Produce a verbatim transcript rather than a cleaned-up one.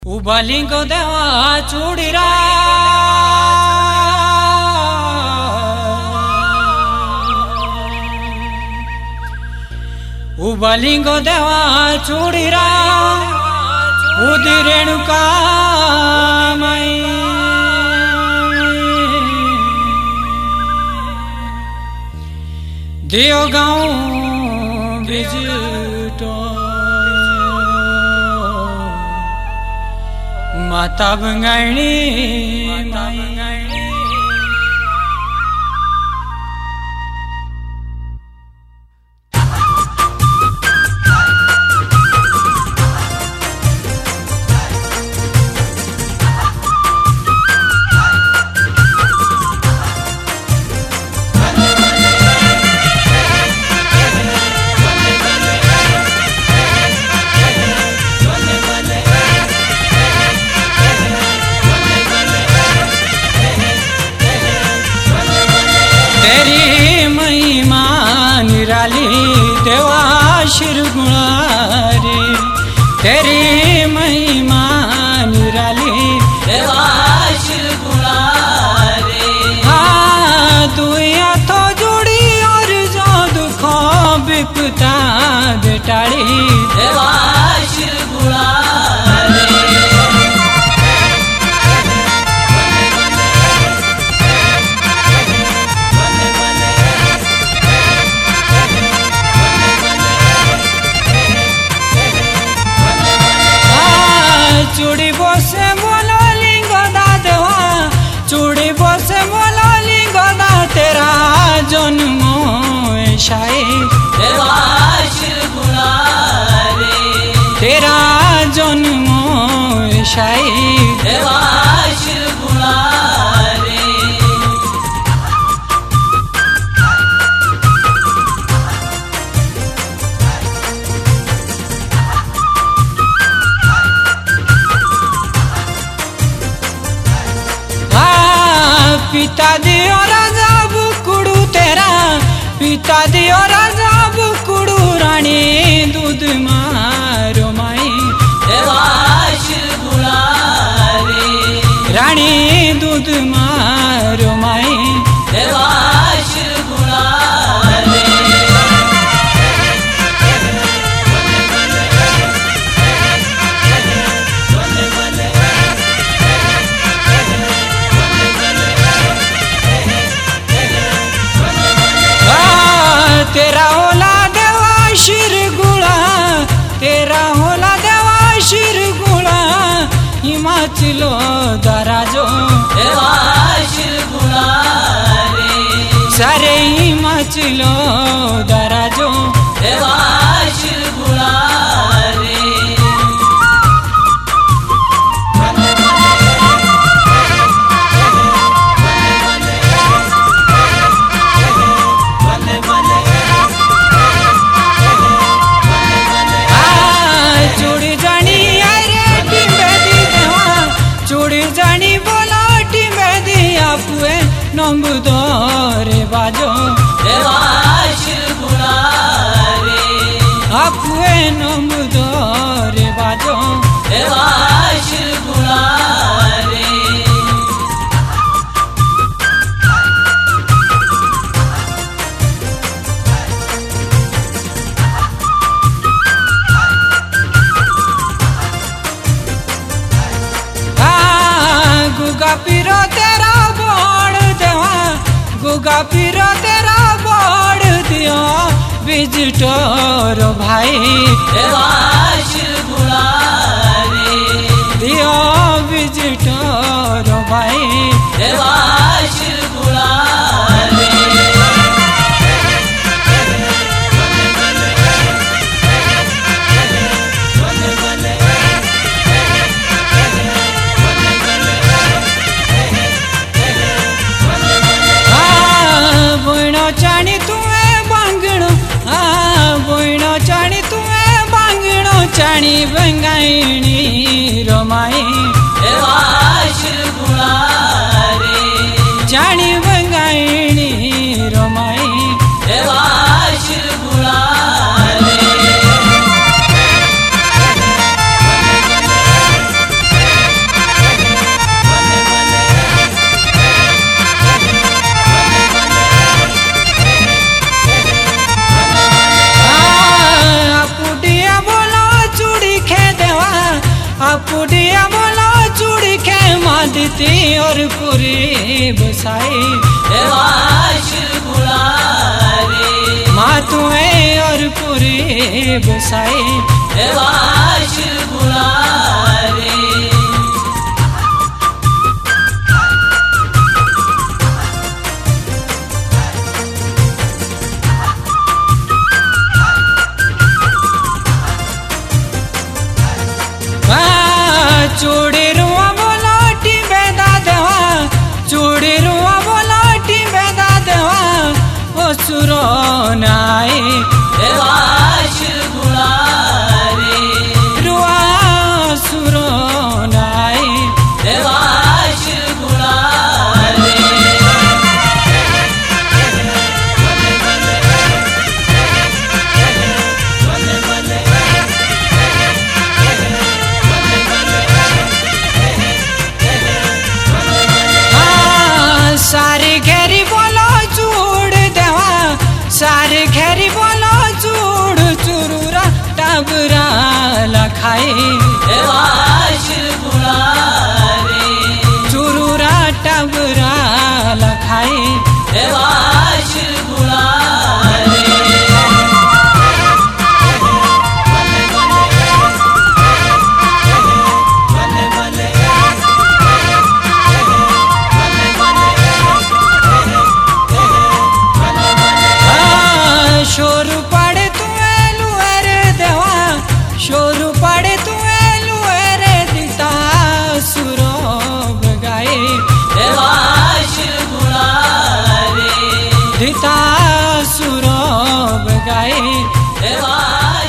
उबालिंगो देवा चूड़ीरा उबालिंगो देवा चूड़ीरा उदी रेणुका माई दियो गाँव बिजटो माता बंगाणी देवा शिरगुणारे तेरी महिमा निराली देवा शिरगुणारे हाँ दुनिया तो जुड़ी और जो दुखों विपदा बेटाड़ी देवा शिरगुणारे चूड़ी बोसे बोलो लिंगो दा देवा चूड़ी बोसे बोलो लिंगो दा तेरा जन्मो ऐशाई देवा शिरगुणारे तेरा जन्मो ऐशाई देवा शिरगुणारे पिता दियो राजा बुकुड़ू तेरा पिता दियो राजा बुकुड़ू रानी दूध मारो माई देवा शिरगुणारे रानी दूध मारो माई देवा शिरगुणारे तेरा होला देवा शिरगुणा तेरा होला देवा शिरगुणा हिमाचलो दराजो देवा शिरगुणारे सारे हिमाचलो दराजो देवा शिरगुणारे नंबुदोरे बाजो देवा शिरगुणारे आपुए नंबुदोरे बाजो देवा शिरगुणारे हाँ गुगा पीरो तेरा गुगा पीरो तेरा बोड़ दियो विजिटर भाई देवा शिरगुणारे दियो विजिटर भाई देवा शिरगुणारे चाणी तुम्हें बांगणो हाँ बोइनो चाणी तुम्हें बांगणो चाणी बंगाइणी रोमाई देवा शिरगुणारे चाणी बंगाइणी रोमाई देवा शिरगुणारे पुड़िया बोलो चूड़ी के मादती और पूरी बसाई माँ तुम्हें और पूरी बसाई चूड़ी रुआ बोलोटी बेदा देवा चूड़ी रुआ बोलोटी बेदा देवा ओ सुरो नाई रुआ सुरो नाई सारी घेरी बोलो चूड़ देवा सारी घेरी बोलो चूड़ चुरूरा टाबरा लखाई चुरूरा टाबरा लखाई शोरू पड़े तुए लुएरे देवा शोरू पड़े तुए लुएरे दिता सुरो बगाए दिता सुरो बगाए